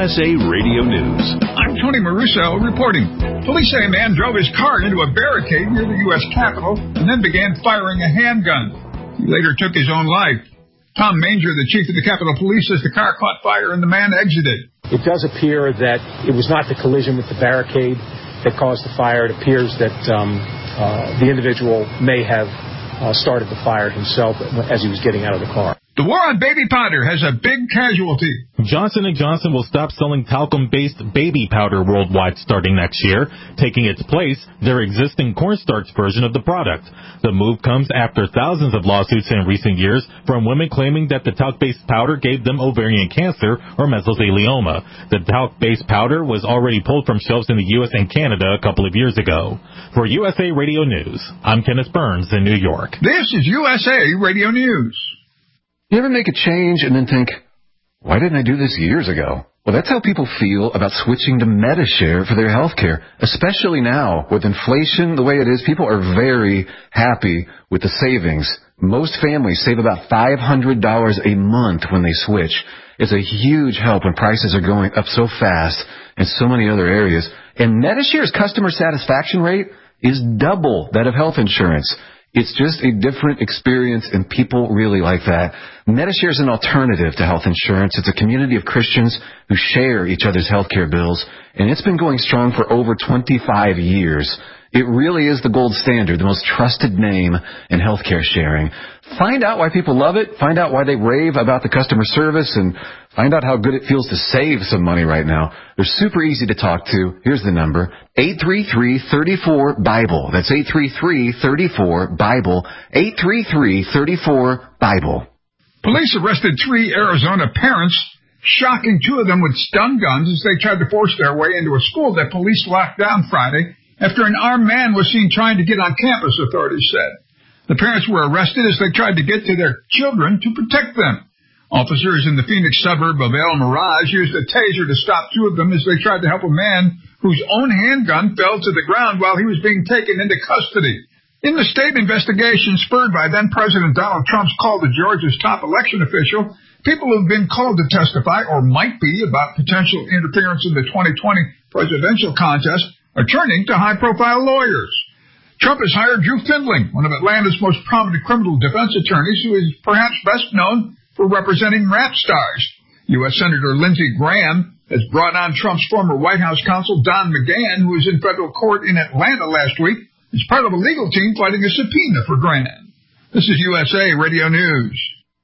USA Radio News. I'm Tony Maruso reporting. Police say a man drove his car into a barricade near the U.S. Capitol and then began firing a handgun. He later took his own life. Tom Manger, the chief of the Capitol Police, says the car caught fire and the man exited. It does appear that it was not the collision with the barricade that caused the fire. It appears that the individual may have started the fire himself as he was getting out of the car. The war on baby powder has a big casualty. Johnson & Johnson will stop selling talcum-based baby powder worldwide starting next year, taking its place their existing cornstarch version of the product. The move comes after thousands of lawsuits in recent years from women claiming that the talc-based powder gave them ovarian cancer or mesothelioma. The talc-based powder was already pulled from shelves in the U.S. and Canada a couple of years ago. For USA Radio News, I'm Kenneth Burns in New York. This is USA Radio News. You ever make a change and then think, why didn't I do this years ago? Well, that's how people feel about switching to Medi-Share for their health care, especially now. With inflation the way it is, people are very happy with the savings. Most families save about $500 a month when they switch. It's a huge help when prices are going up so fast in so many other areas. And Medi-Share's customer satisfaction rate is double that of health insurance. It's just a different experience, and people really like that. Medi-Share is an alternative to health insurance. It's a community of Christians who share each other's health care bills, and it's been going strong for over 25 years. It really is the gold standard, the most trusted name in healthcare sharing. Find out why people love it. Find out why they rave about the customer service, and find out how good it feels to save some money right now. They're super easy to talk to. Here's the number, 833-34-BIBLE. That's 833-34-BIBLE, 833-34-BIBLE. Police arrested 3 Arizona parents, shocking 2 of them with stun guns as they tried to force their way into a school that police locked down Friday after an armed man was seen trying to get on campus, authorities said. The parents were arrested as they tried to get to their children to protect them. Officers in the Phoenix suburb of El Mirage used a taser to stop 2 of them as they tried to help a man whose own handgun fell to the ground while he was being taken into custody. In the state investigation spurred by then-President Donald Trump's call to Georgia's top election official, people who've been called to testify or might be about potential interference in the 2020 presidential contest are turning to high-profile lawyers. Trump has hired Drew Findling, one of Atlanta's most prominent criminal defense attorneys, who is perhaps best known for representing rap stars. U.S. Senator Lindsey Graham has brought on Trump's former White House counsel Don McGahn, who was in federal court in Atlanta last week, as part of a legal team fighting a subpoena for Graham. This is USA Radio News.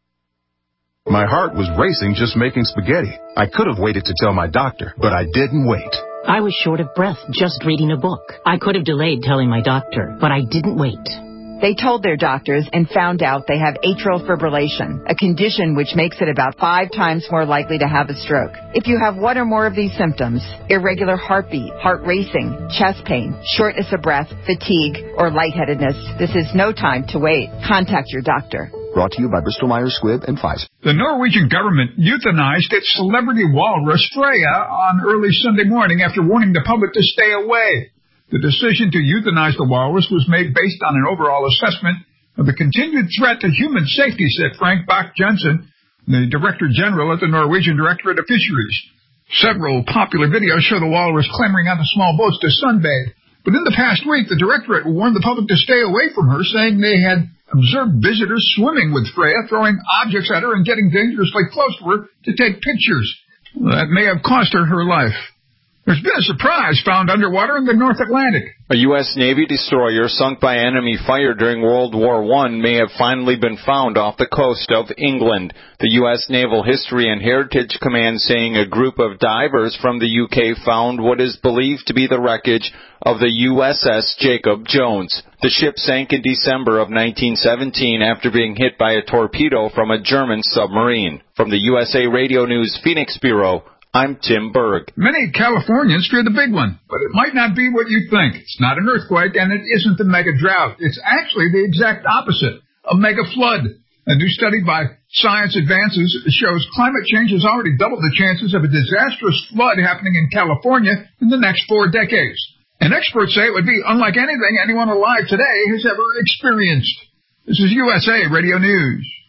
My heart was racing just making spaghetti. I could have waited to tell my doctor, but I didn't wait. I was short of breath just reading a book. I could have delayed telling my doctor, but I didn't wait. They told their doctors and found out they have atrial fibrillation, a condition which makes it about 5 times more likely to have a stroke. If you have one or more of these symptoms, irregular heartbeat, heart racing, chest pain, shortness of breath, fatigue, or lightheadedness, this is no time to wait. Contact your doctor. Brought to you by Bristol-Myers Squibb and Pfizer. The Norwegian government euthanized its celebrity walrus Freya on early Sunday morning after warning the public to stay away. The decision to euthanize the walrus was made based on an overall assessment of the continued threat to human safety, said Frank Bach-Jensen, the Director General at the Norwegian Directorate of Fisheries. Several popular videos show the walrus clambering onto small boats to sunbathe. But in the past week, the Directorate warned the public to stay away from her, saying they had observed visitors swimming with Freya, throwing objects at her and getting dangerously close to her to take pictures. That may have cost her her life. There's been a surprise found underwater in the North Atlantic. A U.S. Navy destroyer sunk by enemy fire during World War I may have finally been found off the coast of England. The U.S. Naval History and Heritage Command saying a group of divers from the U.K. found what is believed to be the wreckage of the USS Jacob Jones. The ship sank in December of 1917 after being hit by a torpedo from a German submarine. From the USA Radio News Phoenix Bureau, I'm Tim Berg. Many Californians fear the big one, but it might not be what you think. It's not an earthquake, and it isn't a mega drought. It's actually the exact opposite, a mega flood. A new study by Science Advances shows climate change has already doubled the chances of a disastrous flood happening in California in the next 4 decades. And experts say it would be unlike anything anyone alive today has ever experienced. This is USA Radio News.